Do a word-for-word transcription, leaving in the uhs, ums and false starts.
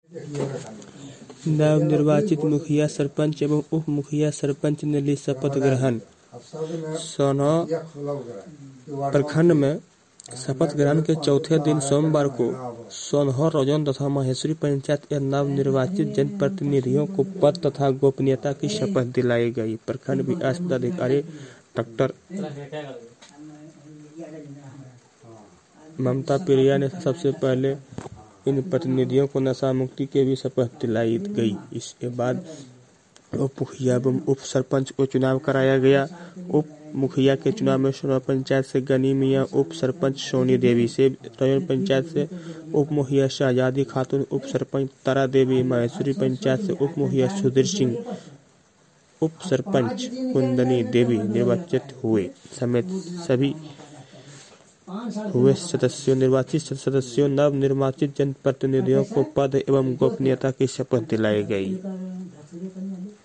नवनिर्वाचित मुखिया सरपंच एवं उप मुखिया सरपंच ने ली शपथ ग्रहण। सोनहर प्रखंड में शपथ ग्रहण के चौथे दिन सोमवार को सोनहर रौजन तथा महेश्वरी पंचायत के नवनिर्वाचित जनप्रतिनिधियों को पद तथा गोपनीयता की शपथ दिलाई गई। प्रखंड विकास पदाधिकारी डॉक्टर ममता प्रिया ने सबसे पहले इन प्रतिनिधियों को नशा मुक्ति के भी शपथ दिलाई गई। इसके बाद उप मुखिया एवं उप सरपंच को चुनाव कराया गया। उप मुखिया के चुनाव में सोनहर पंचायत से गनी मियां, उप सरपंच सोनी देवी से रौजन पंचायत से उप मुखिया शहजादी खातून, उप सरपंच तारा देवी, महेश्वरी पंचायत से उप मुखिया सुधीर सिंह, उप सरपंच कुंदनी देवी निर्वाचित हुए समेत सभी हुए सदस्यों निर्वाचित सदस्यों नव निर्वाचित जनप्रतिनिधियों को पद एवं गोपनीयता की शपथ दिलाई गई।